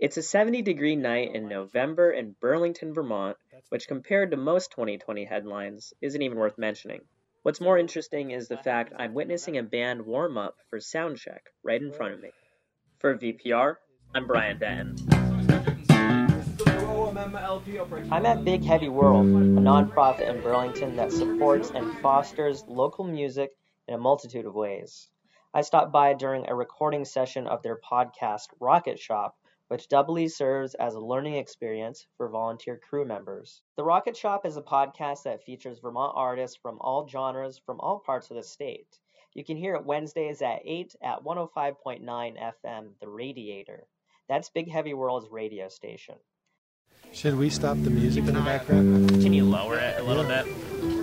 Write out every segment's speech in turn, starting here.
It's a 70-degree night in November in Burlington, Vermont, which compared to most 2020 headlines isn't even worth mentioning. What's more interesting is the fact I'm witnessing a band warm up for soundcheck right in front of me. For VPR, I'm Brian Denton. I'm at Big Heavy World, a nonprofit in Burlington that supports and fosters local music in a multitude of ways. I stopped by during a recording session of their podcast, Rocket Shop, which doubly serves as a learning experience for volunteer crew members. The Rocket Shop is a podcast that features Vermont artists from all genres from all parts of the state. You can hear it Wednesdays at 8 at 105.9 FM, The Radiator. That's Big Heavy World's radio station. Should we stop the music in the background? Can you lower it a little bit?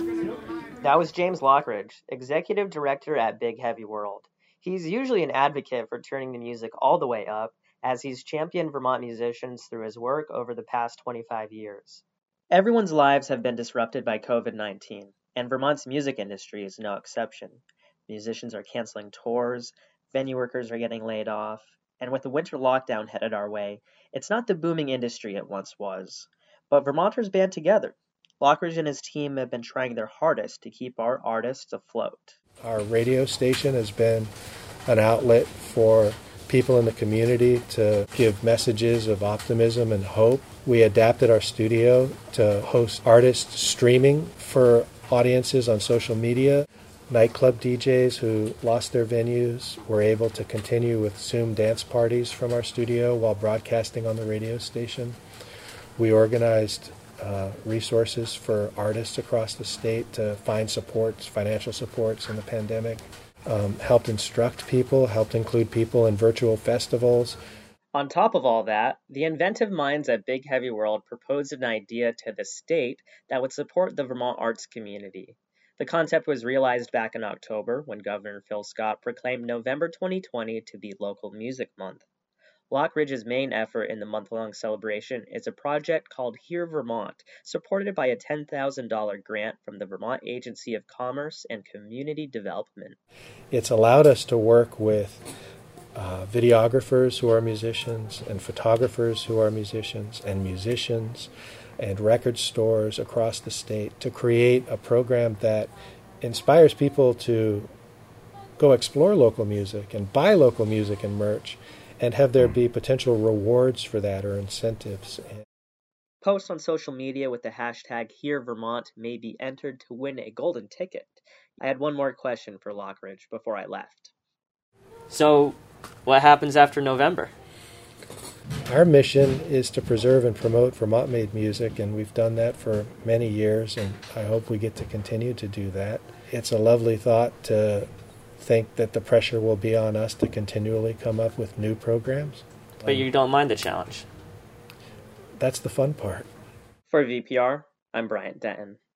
That was James Lockridge, Executive Director at Big Heavy World. He's usually an advocate for turning the music all the way up, as he's championed Vermont musicians through his work over the past 25 years. Everyone's lives have been disrupted by COVID-19, and Vermont's music industry is no exception. Musicians are canceling tours, venue workers are getting laid off, and with the winter lockdown headed our way, it's not the booming industry it once was. But Vermonters band together. Lockridge and his team have been trying their hardest to keep our artists afloat. Our radio station has been an outlet for people in the community to give messages of optimism and hope. We adapted our studio to host artists streaming for audiences on social media. Nightclub DJs who lost their venues were able to continue with Zoom dance parties from our studio while broadcasting on the radio station. We organized resources for artists across the state to find supports, financial supports in the pandemic. Helped instruct people, helped include people in virtual festivals. On top of all that, the inventive minds at Big Heavy World proposed an idea to the state that would support the Vermont arts community. The concept was realized back in October when Governor Phil Scott proclaimed November 2020 to be Local Music Month. Lockridge's main effort in the month-long celebration is a project called Hear Vermont, supported by a $10,000 grant from the Vermont Agency of Commerce and Community Development. It's allowed us to work with videographers who are musicians and photographers who are musicians and record stores across the state to create a program that inspires people to go explore local music and buy local music and merch and have there be potential rewards for that or incentives. Posts on social media with the hashtag HearVermont may be entered to win a golden ticket. I had one more question for Lockridge before I left. So, what happens after November? Our mission is to preserve and promote Vermont-made music, and we've done that for many years, and I hope we get to continue to do that. It's a lovely thought to think that the pressure will be on us to continually come up with new programs. But you don't mind the challenge? That's the fun part. For VPR, I'm Brian Denton.